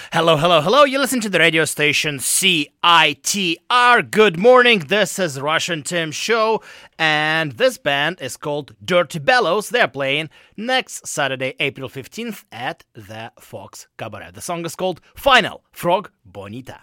Hello, hello, hello. You listen to the radio station CITR. Good morning. This is Russian Tim Show, and this band is called Dirty Bellows. They're playing next Saturday, April 15th at the Fox Cabaret. The song is called Final Frog Bonita.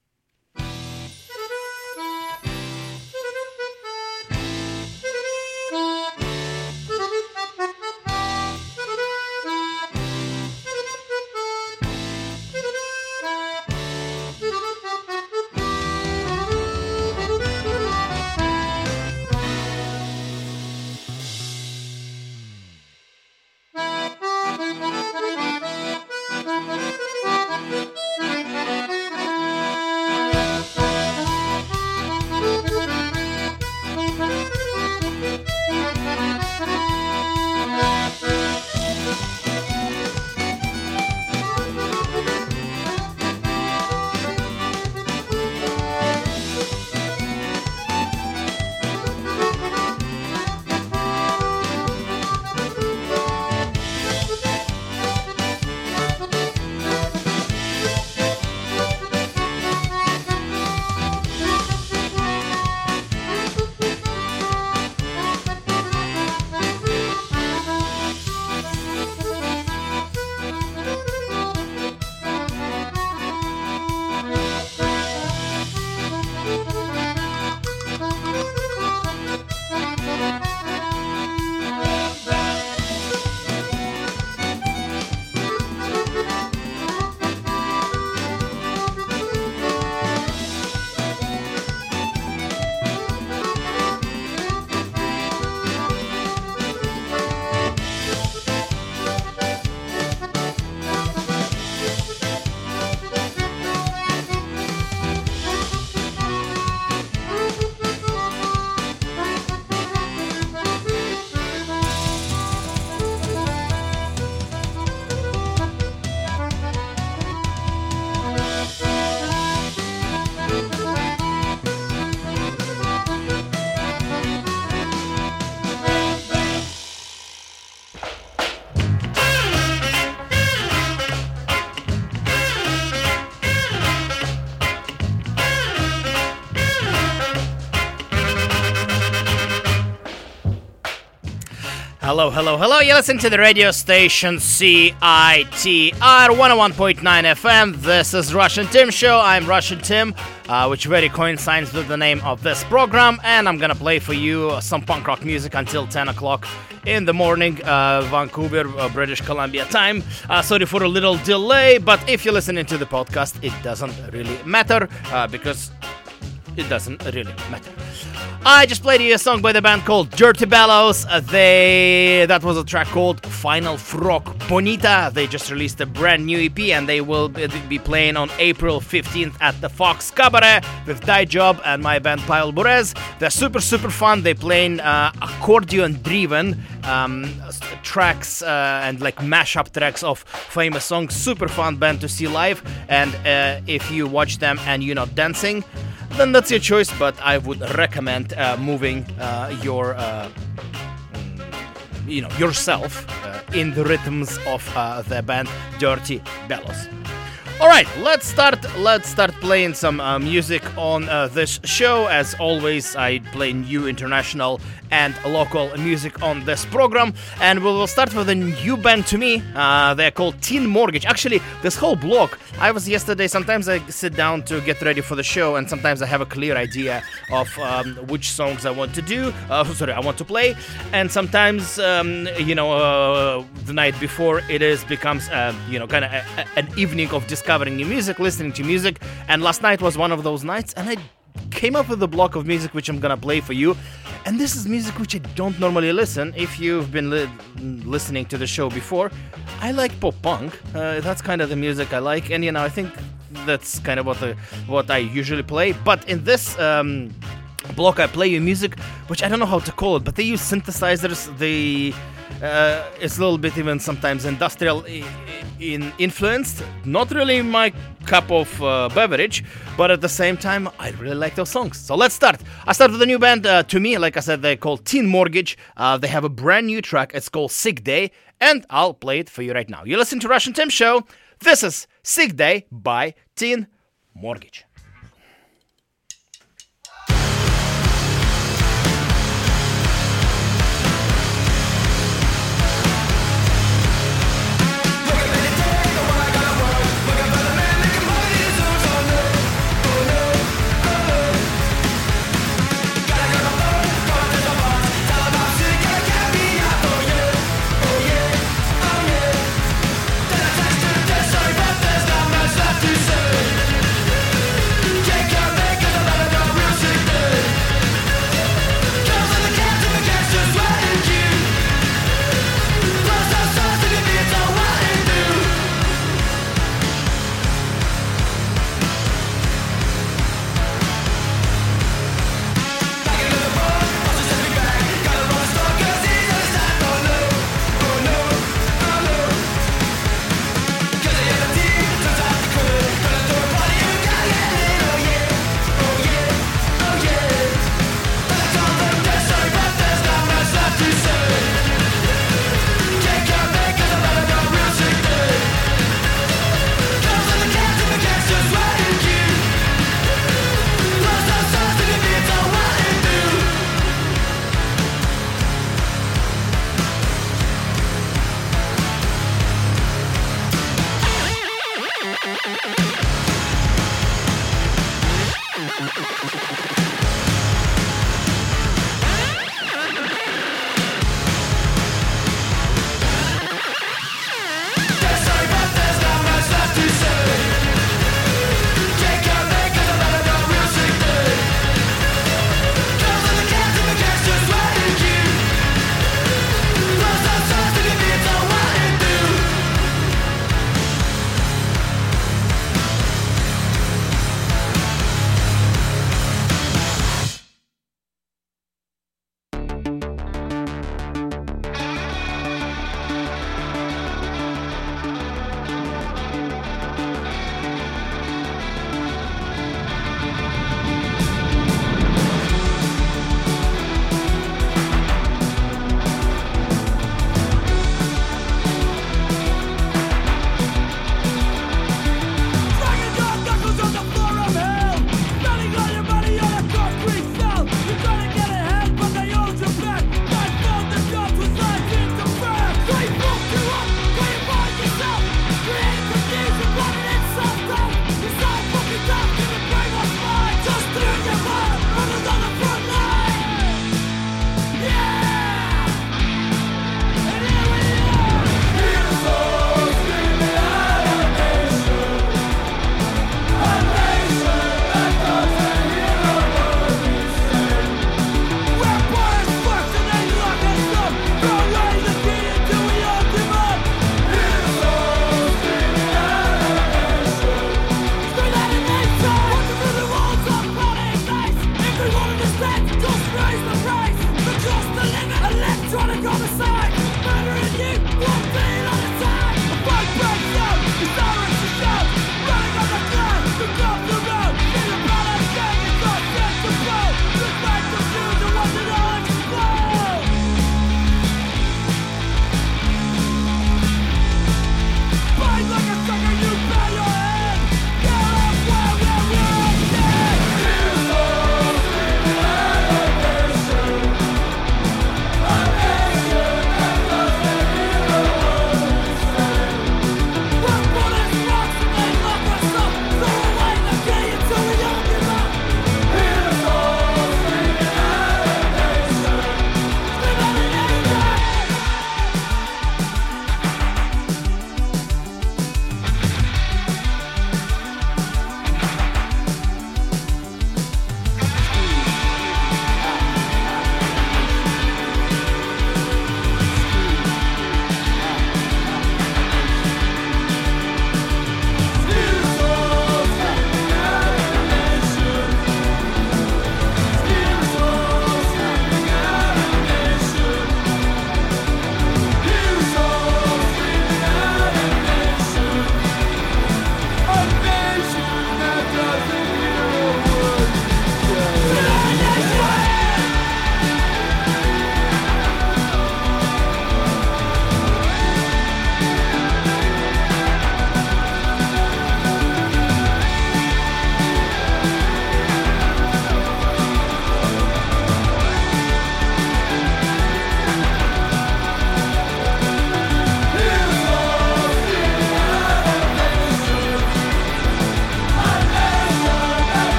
Hello, hello, hello. You listen to the radio station CITR 101.9 FM. This is Russian Tim Show. I'm Russian Tim, which very coincides with the name of this program. And I'm going to play for you some punk rock music until 10 o'clock in the morning, Vancouver, British Columbia time. Sorry for a little delay, but if you're listening to the podcast, it doesn't really matter because it doesn't really matter. I just played you a song by the band called Dirty Bellows. That was a track called Final Frog Bonita. They just released a brand new EP and they will be playing on April 15th at the Fox Cabaret with Die Job and my band Pavel Burez. They're super fun. They playing accordion driven tracks and like mashup tracks of famous songs. Super fun band to see live, and if you watch them and you're not dancing, then that's your choice, but I would recommend moving yourself in the rhythms of the band Dirty Bellows. All right, let's start playing some music on this show. As always, I play new international and local music on this program, and we will start with a new band to me. They're called Teen Mortgage. Actually, this whole block, I was yesterday, sometimes I sit down to get ready for the show, and sometimes I have a clear idea of which songs I want to do, I want to play, and sometimes, the night before, becomes kind of an evening of discovering new music, listening to music, and last night was one of those nights, and I came up with a block of music which I'm gonna play for you. And this is music which I don't normally listen. If you've been listening to the show before, I like pop punk. That's kind of the music I like, and I think that's kind of what I usually play. But in this block, I play you music which I don't know how to call it, but they use synthesizers. It's a little bit even sometimes industrial influenced. Not really my cup of beverage, but at the same time, I really like those songs. So let's start. I start with a new band. To me, like I said, they're called Teen Mortgage. They have a brand new track. It's called Sick Day, and I'll play it for you right now. You listen to Russian Tim Show. This is Sick Day by Teen Mortgage.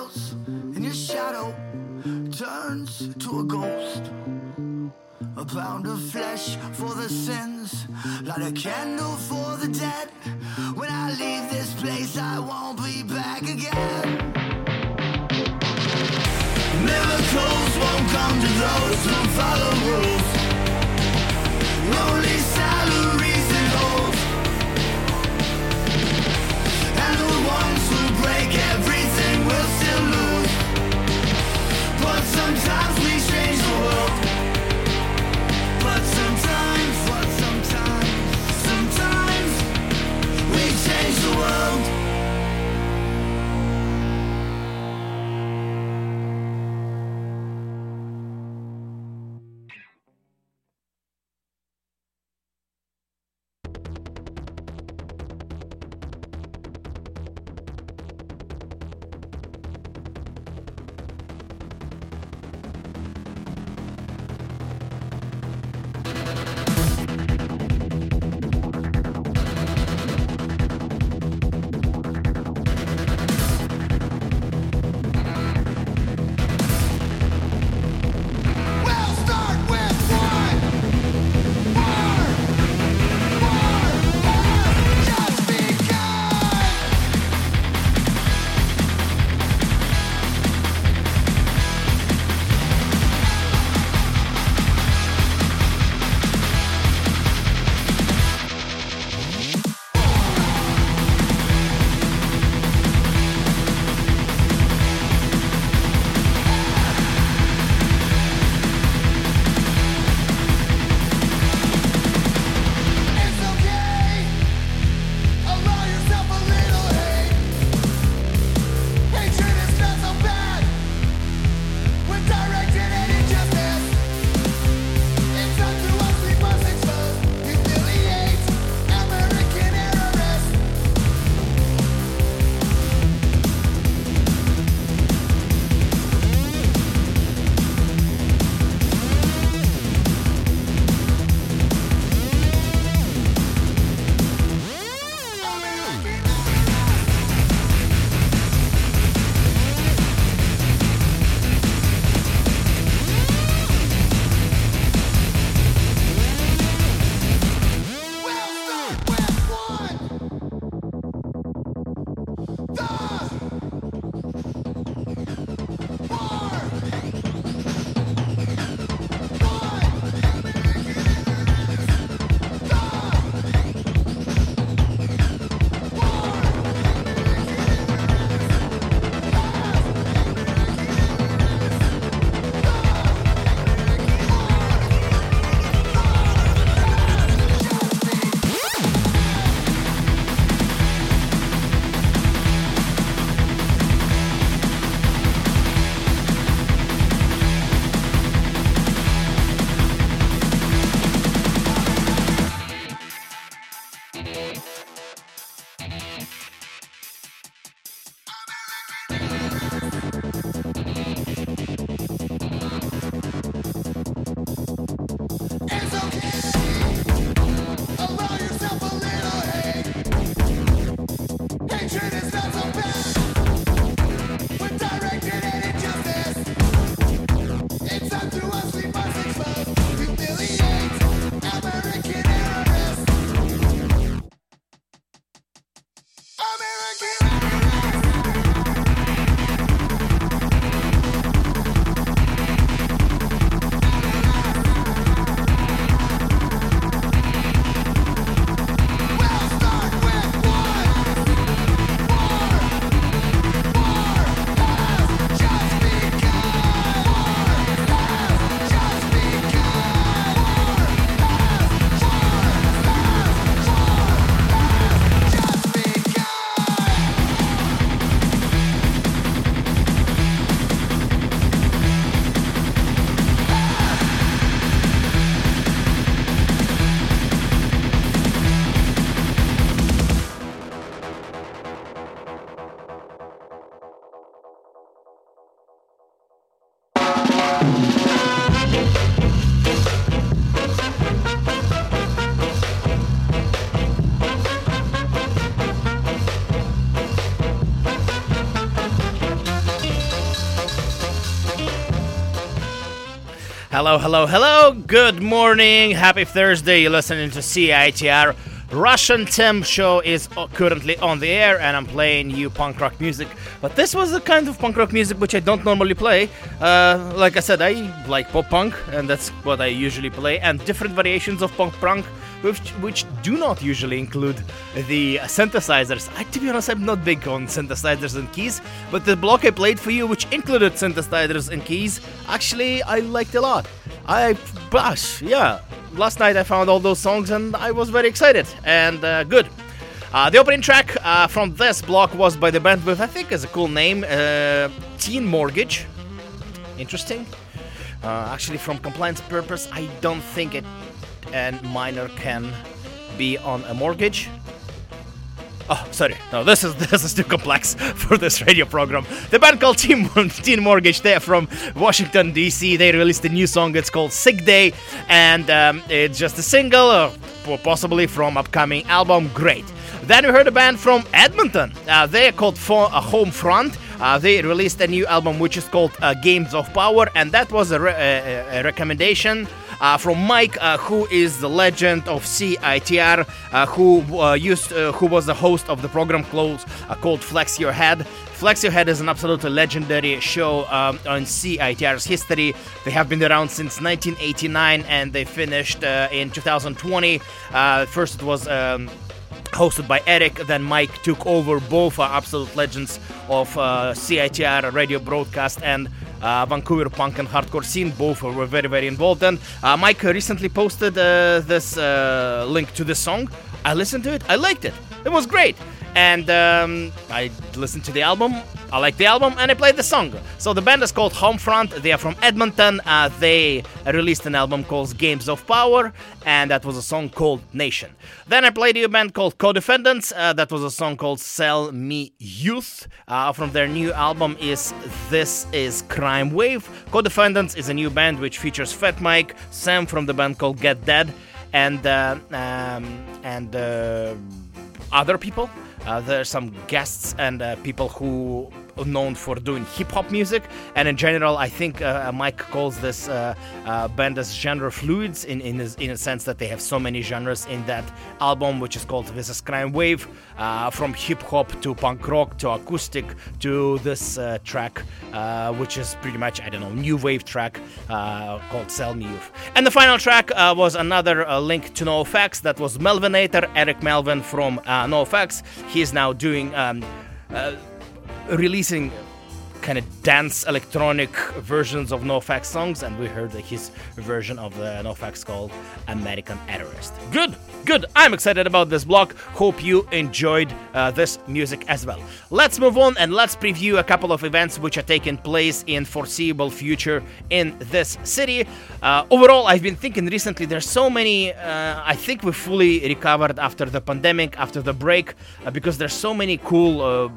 smiles, and your shadow turns to a ghost. A pound of flesh for the sins, light a candle for the dead. When I leave this place, I won't be back again. Miracles won't come to those who follow rules. Only salaries and oaths. And the ones who break everything will still lose. But sometimes we change the world. But sometimes we change the world. Hello, hello, hello. Good morning. Happy Thursday. You're listening to CITR. Russian Tim show is currently on the air, and I'm playing you punk rock music. But this was the kind of punk rock music which I don't normally play. Like I said, I like pop punk, and that's what I usually play, and different variations of pop punk, which do not usually include the synthesizers. To be honest, I'm not big on synthesizers and keys, but the block I played for you, which included synthesizers and keys, actually I liked a lot. Last night I found all those songs and I was very excited and good. The opening track from this block was by the band with, I think is a cool name, Teen Mortgage. Interesting. Actually, from compliance purpose, I don't think a minor can be on a mortgage. Oh, sorry. No, this is too complex for this radio program. The band called Teen Mortgage, they're from Washington, D.C. They released a new song. It's called Sick Day, and it's just a single, possibly from upcoming album. Great. Then we heard a band from Edmonton. They are called Homefront. They released a new album which is called Games of Power, and that was a recommendation from Mike, who is the legend of CITR, who was the host of the program called Flex Your Head. Flex Your Head is an absolutely legendary show on CITR's history. They have been around since 1989, and they finished in 2020. First it was hosted by Eric, then Mike took over. Both are absolute legends of CITR radio broadcast and Vancouver punk and hardcore scene. Both were very, very involved. And Mike recently posted this link to this song. I listened to it. I liked it. It was great. And I listened to the album. I liked the album, and I played the song. So the band is called Homefront. They are from Edmonton. They released an album called Games of Power, and that was a song called Nation. Then I played a band called Co-Defendants. That was a song called Sell Me Youth. From their new album is This Is Crime Wave. Co-Defendants is a new band which features Fat Mike, Sam from the band called Get Dead, and other people. There are some guests and people who are known for doing hip-hop music, and in general I think Mike calls this band as genre fluids in a sense that they have so many genres in that album, which is called This Is Crime Wave, from hip-hop to punk rock to acoustic to this track, which is pretty much, new wave track called Sell Me Youth. And the final track was another link to NoFX. That was Melvinator, Eric Melvin from NoFX. He is now doing releasing kind of dance electronic versions of NoFX songs, and we heard his version of the NoFX called American Terrorist. Good. I'm excited about this block. Hope you enjoyed this music as well. Let's move on and let's preview a couple of events which are taking place in foreseeable future in this city. Overall, I've been thinking recently, there's so many, I think we fully recovered after the pandemic, after the break, because there's so many cool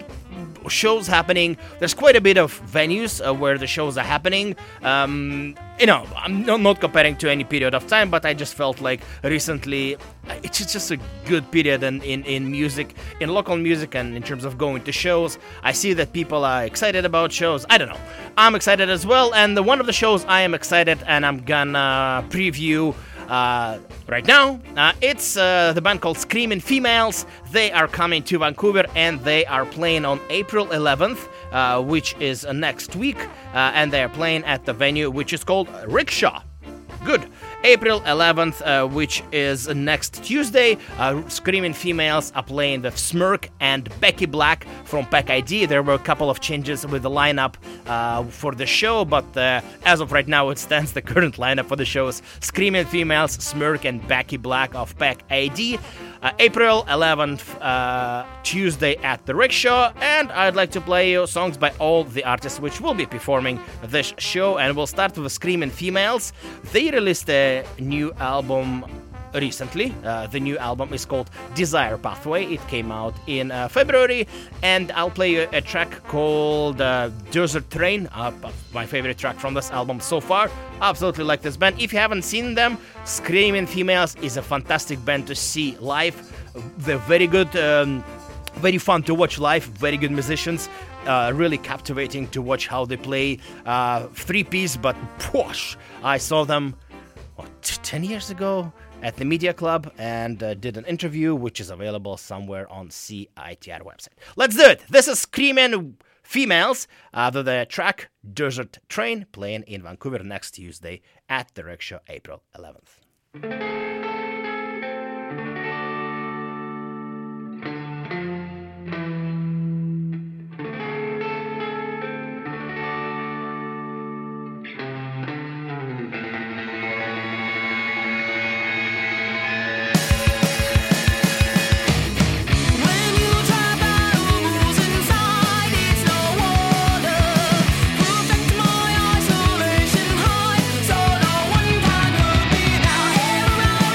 shows happening. There's quite a bit of venues where the shows are happening. I'm not comparing to any period of time, but I just felt like recently it's just a good period in music, in local music, and in terms of going to shows. I see that people are excited about shows. I don't know. I'm excited as well, and one of the shows I am excited and I'm gonna preview right now, it's the band called Screaming Females. They are coming to Vancouver and they are playing on April 11th, which is next week, and they are playing at the venue which is called Rickshaw. Good. April 11th, which is next Tuesday, Screaming Females are playing with Smirk and Becky Black from Pack ID. There were a couple of changes with the lineup for the show, but as of right now, it stands the current lineup for the shows: Screaming Females, Smirk, and Becky Black of Pack ID. April 11th, Tuesday at the Rickshaw, and I'd like to play you songs by all the artists which will be performing this show, and we'll start with Screaming Females. They released a new album recently. The new album is called Desire Pathway. It came out in February, and I'll play you a track called Desert Train, my favorite track from this album so far. Absolutely like this band. If you haven't seen them, Screaming Females is a fantastic band to see live. They're very good, very fun to watch live, very good musicians. really captivating to watch how they play. 3-piece, but posh. I saw them 10 years ago at the Media Club and did an interview, which is available somewhere on CITR website. Let's do it. This is Screaming Females, the track Desert Train, playing in Vancouver next Tuesday at the Rickshaw, April 11th. Around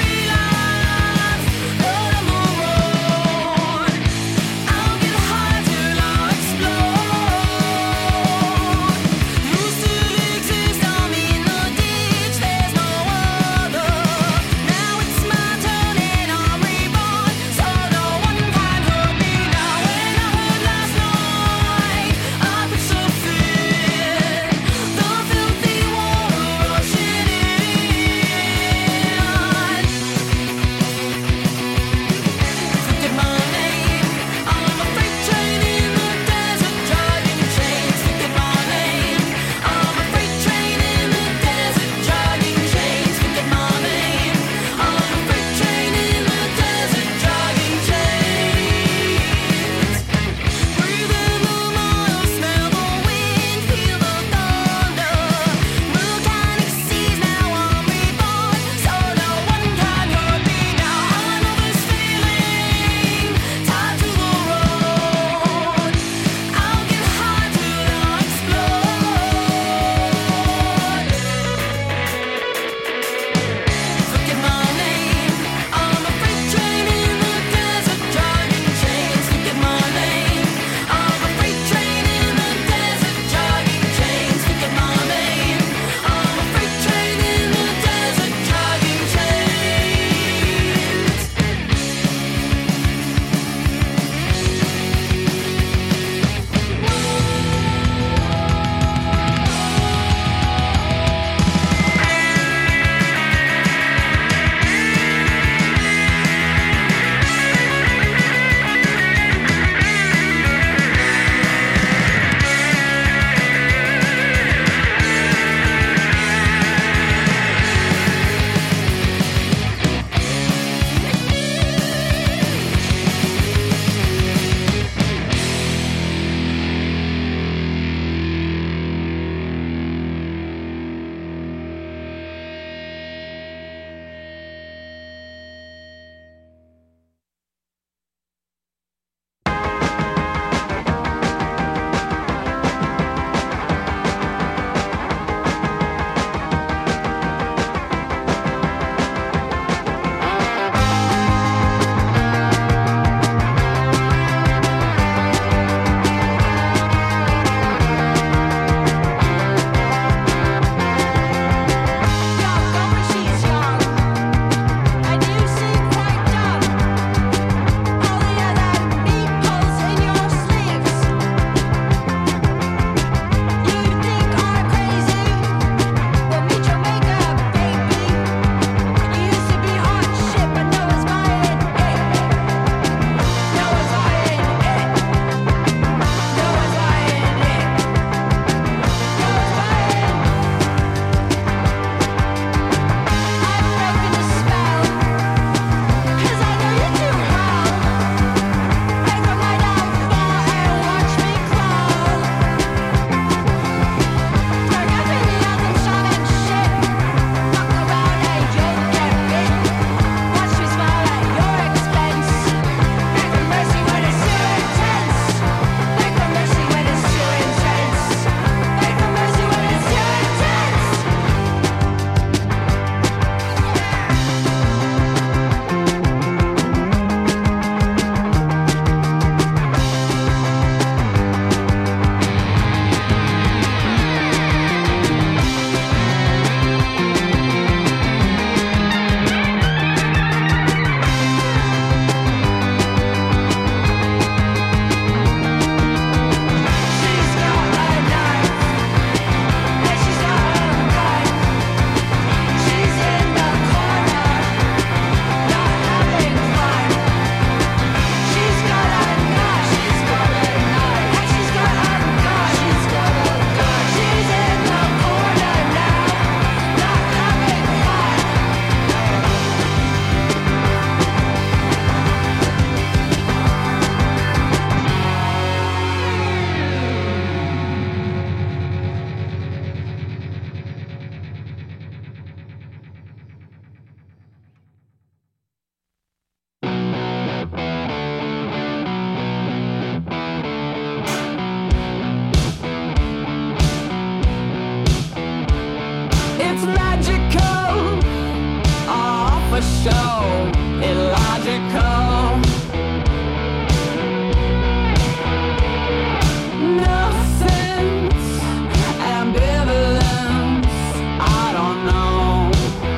illogical. No sense, ambivalence, I don't know.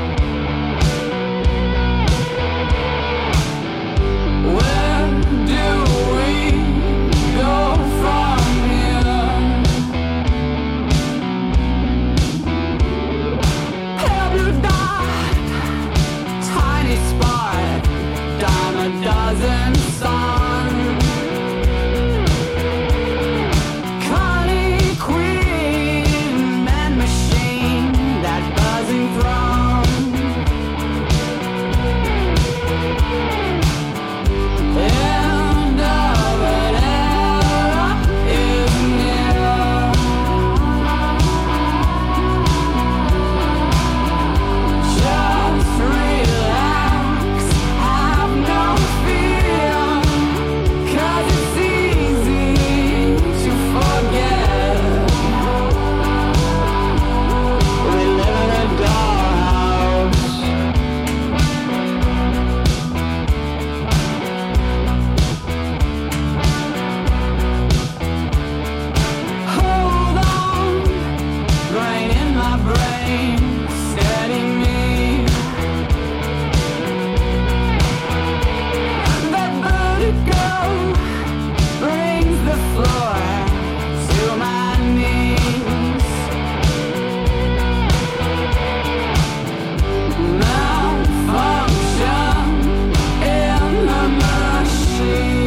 Where do we go from here? Pale blue dot, tiny spark, dime a dozen songs. Connie, queen, man machine, that buzzing throng. End of an era is near. Just relax, have no fear, 'cause it's easy to forget. We live in a dollhouse. Hold on, brain in my brain, steady me. That vertigo brings the floor to my knees. Malfunction in the machine.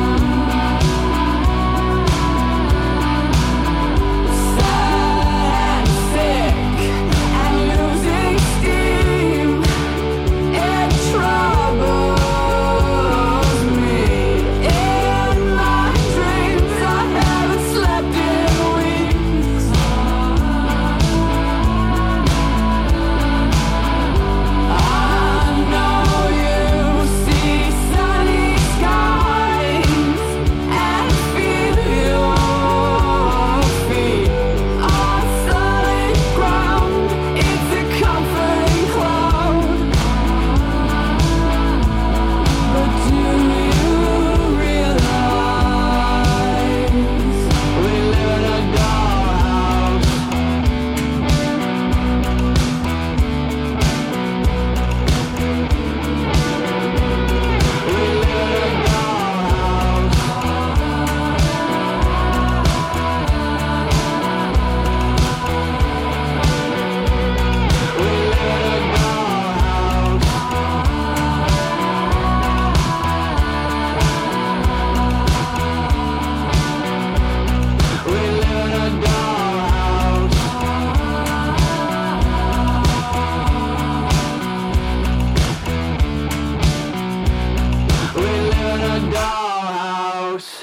Sad and sick and losing steam. It troubles me. In my dreams I haven't slept in weeks. I know you see sunny skies and feel your feet on solid ground. It's a comforting cloud. But do you realize we live in a dollhouse? We live in a dollhouse. We live in a dollhouse. We live in a dollhouse. We live in a dollhouse.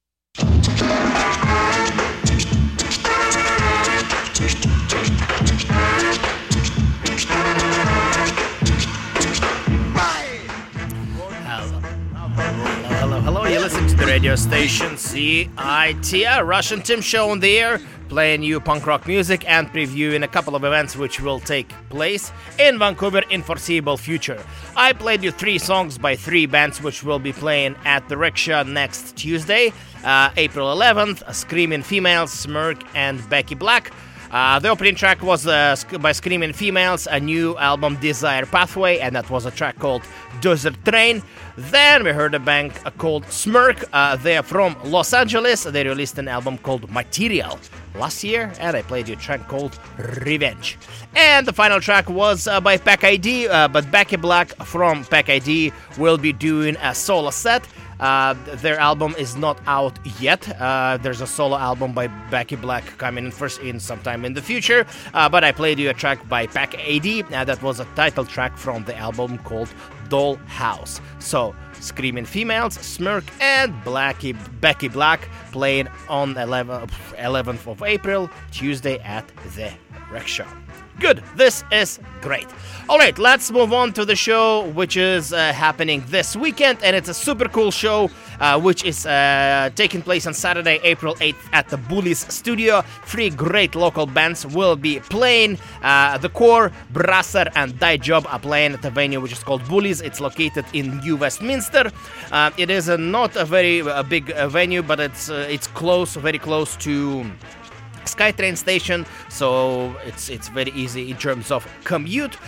Hello. You listen to the radio station CITR, Russian Tim Show on the air, playing you punk rock music and previewing a couple of events which will take place in Vancouver in foreseeable future. I played you 3 songs by 3 bands which will be playing at the Rickshaw next Tuesday, April 11th, Screaming Females, Smirk and Becky Black. The opening track was by Screaming Females, a new album Desire Pathway, and that was a track called Desert Train. Then we heard a band called Smirk. They're from Los Angeles. They released an album called Material last year, and I played you a track called Revenge. And the final track was by Pack ID, but Becky Black from Pack ID will be doing a solo set. Their album is not out yet. There's a solo album by Becky Black coming in first in sometime in the future. But I played you a track by Pack AD. That was a title track from the album called Dollhouse. So, Screaming Females, Smirk, and Becky Black playing on 11th of April, Tuesday at the Rickshaw. Good. This is great. All right, let's move on to the show, which is happening this weekend, and it's a super cool show, which is taking place on Saturday, April 8th at the Bullies Studio. 3 great local bands will be playing. The Core, Brasser, and Die Job are playing at the venue, which is called Bullies. It's located in New Westminster. It is not a very big venue, but it's close, very close to SkyTrain station, so it's very easy in terms of commute.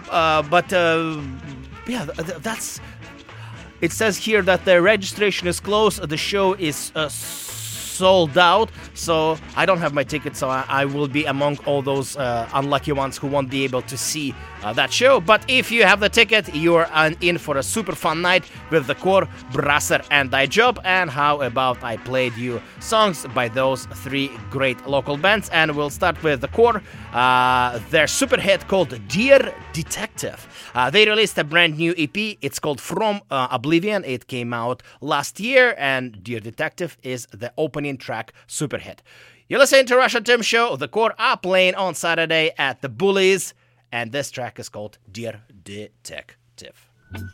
That's. It says here that the registration is closed. The show is sold out, so I don't have my ticket, so I will be among all those unlucky ones who won't be able to see that show. But if you have the ticket, you are in for a super fun night with the Core, Brasser, and Die Job. And how about I played you songs by those 3 great local bands, and we'll start with the Core, their super hit called Dear Detective. They released a brand new EP. It's called From Oblivion. It came out last year, and Dear Detective is the opening track super hit. You're listening to Russian Tim Show. The Core are playing on Saturday at the Bullies, and this track is called Dear Detective.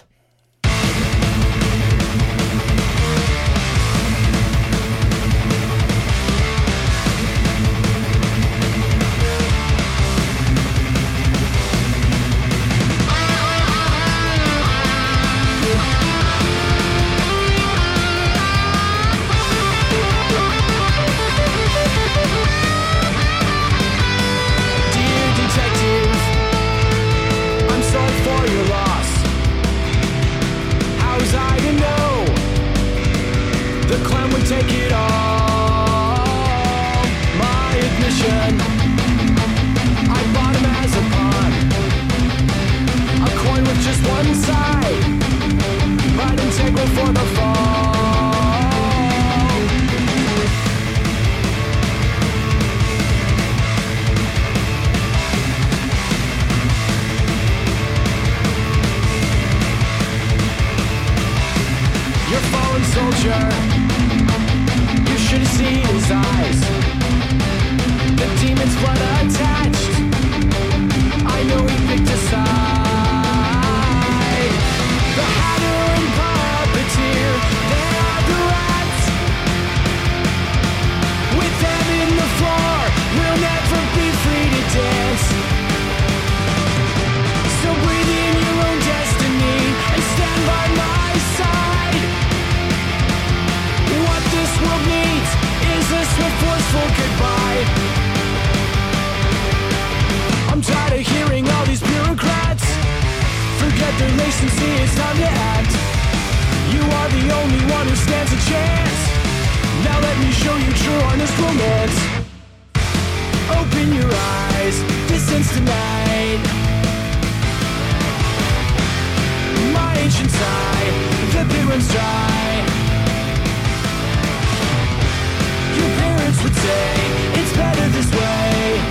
Take it all, my admission. I bought him as a pawn, a coin with just one side, but integral for the fall. You're a fallen soldier. Should have seen his eyes. The demon's blood attached. I know he picked a side. The hatter and puppeteer, they are the rats. With them in the floor, we'll never be free to dance. So breathe in your own destiny and stand by my side. What this world needs is a swift, forceful goodbye. I'm tired of hearing all these bureaucrats forget their lacency, it's time to act. You are the only one who stands a chance. Now let me show you true, honest romance. Open your eyes, distance tonight. My ancient side, the pit runs dry. Your parents would say, it's better this way.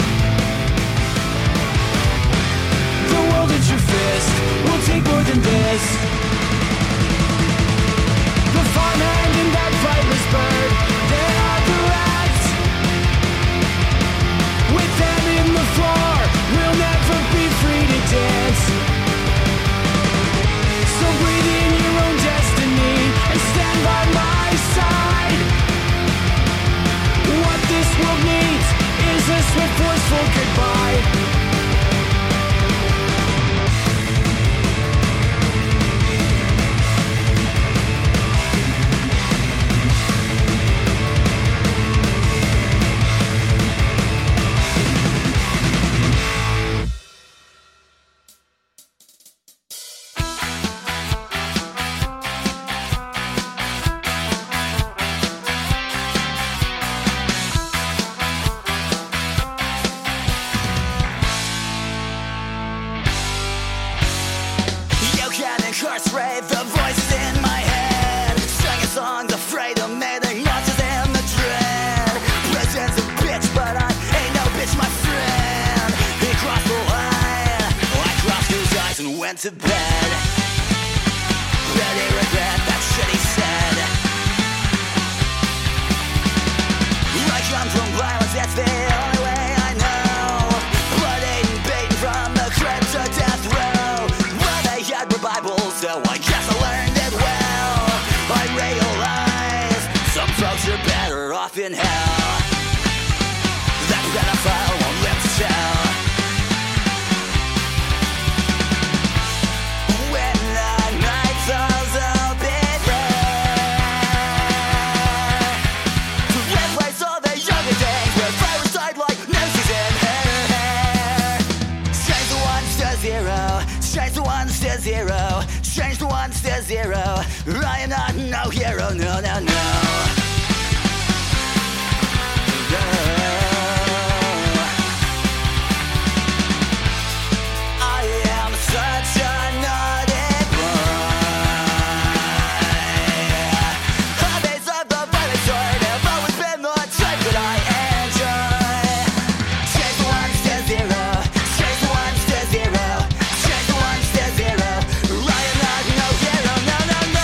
The world at your fist will take more than this. The farmhand and that flightless bird, they are the rats. With them in the floor, we'll never be free to dance. So breathe in your own destiny and stand by my side. What this world needs is a swift, forceful goodbye. Incarcerate the voices in my head. Singing songs afraid to make the answers and the dread. President's a bitch, but I ain't no bitch, my friend. He crossed the line, I crossed his eyes and went to bed. Really regret that shit he said. I come from violence, that's the only way I know. Blood, hate, and in hell. That pedophile won't live to tell. When the night falls a bit red, to replace all the younger days where flowers died like noses in her hair. Change the ones to zero, change the ones to zero, change the ones to zero. I am not no hero, no, no, no. I am such a naughty boy. Hobbies of the violent sort have always been the type that I enjoy. Change the ones to zero, change the ones to zero, change the ones to zero. I am not no hero, no, no, no.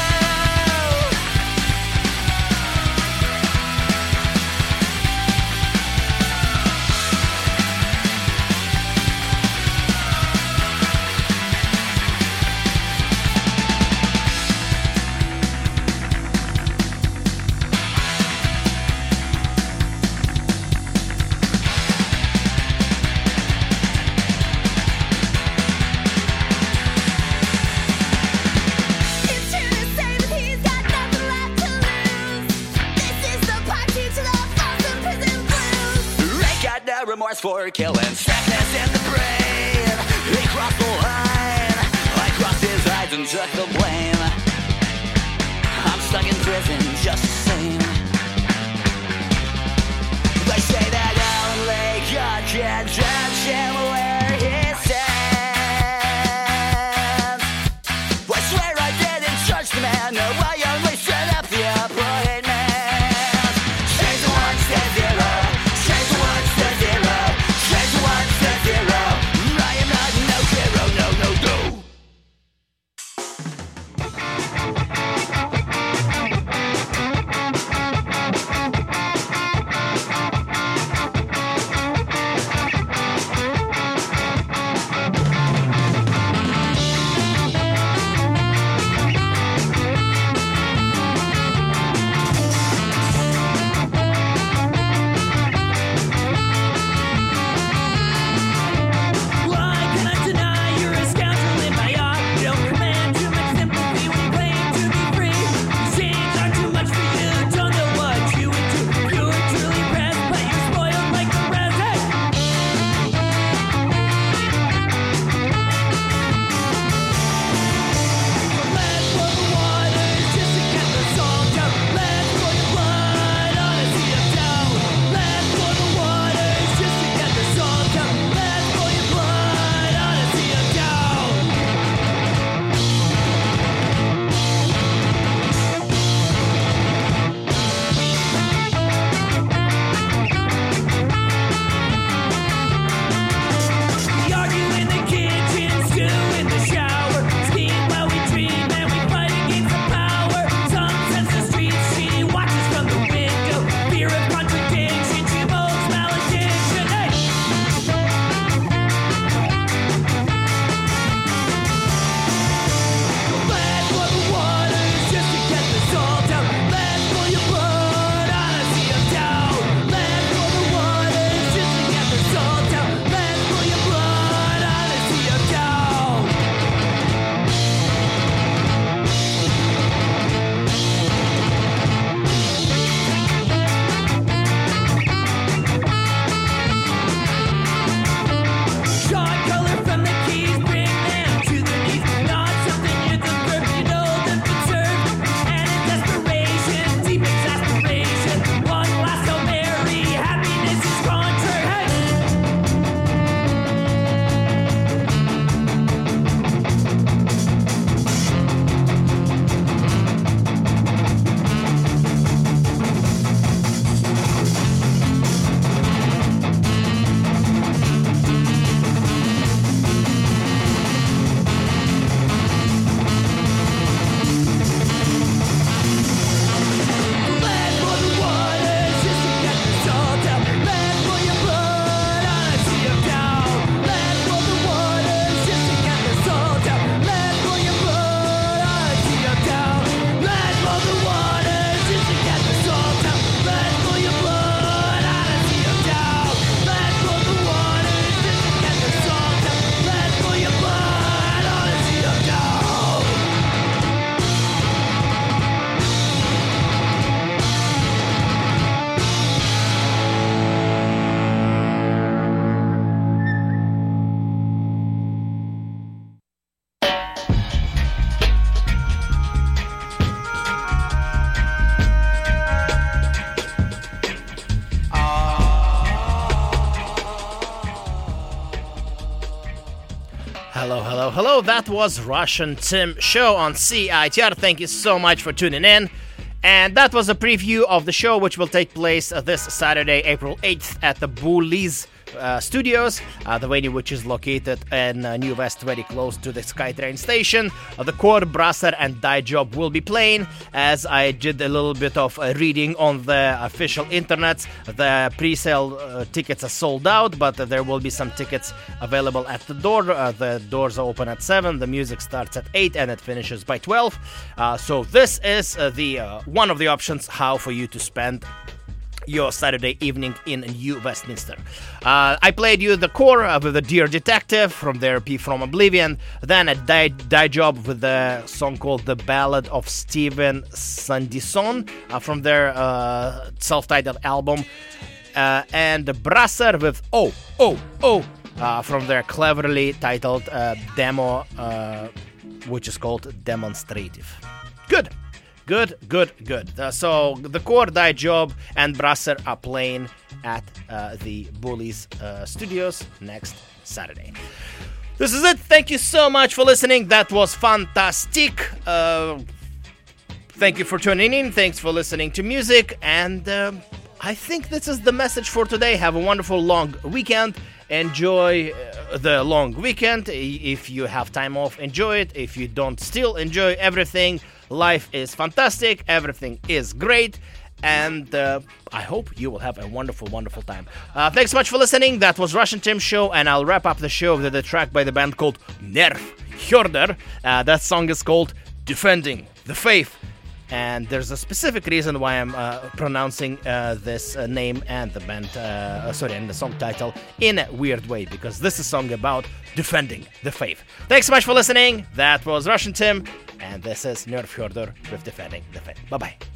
It's true to say that he's got nothing left to lose. This is the party to the Folsom Prison Blues. They got no remorse for killing, sickness in the brain. He crossed the line, I crossed his eyes and took the blame. I'm stuck in prison just the same. They say that only God can judge him where he stands. I swear I didn't judge the man, no, I only set up the appointment. Change the ones to zero, change the ones to zero, change the ones to zero. I am not no hero, no, no, no. Hello. That was Russian Tim Show on CITR. Thank you so much for tuning in. And that was a preview of the show, which will take place this Saturday, April 8th at the Bullies Studios, the venue which is located in New West, very close to the SkyTrain station. The Core, Brasser, and Die Job will be playing. As I did a little bit of reading on the official internets, the pre-sale tickets are sold out, but there will be some tickets available at the door. The doors are open at 7, the music starts at 8, and it finishes by 12. So this is the one of the options how for you to spend your Saturday evening in New Westminster. I played you the Core with the Dear Detective from their EP From Oblivion, then a Die Job with the song called The Ballad of Stephen Sandison from their self-titled album, and Brasser with Oh from their cleverly titled demo, which is called Demonstrative. Good. So the Core, Die Job, and Brasser are playing at the Bullies Studios next Saturday. This is it. Thank you so much for listening. That was fantastic. Thank you for tuning in. Thanks for listening to music. And I think this is the message for today. Have a wonderful long weekend. Enjoy the long weekend. If you have time off, enjoy it. If you don't, still enjoy everything. Life is fantastic. Everything is great. And I hope you will have a wonderful, wonderful time. Thanks so much for listening. That was Russian Tim Show. And I'll wrap up the show with a track by the band called Nerv Hjorder. That song is called Defending the Faith. And there's a specific reason why I'm pronouncing this name and the band, and the song title in a weird way, because this is a song about defending the faith. Thanks so much for listening. That was Russian Tim, and this is Nerv Hjorder with Defending the Faith. Bye-bye.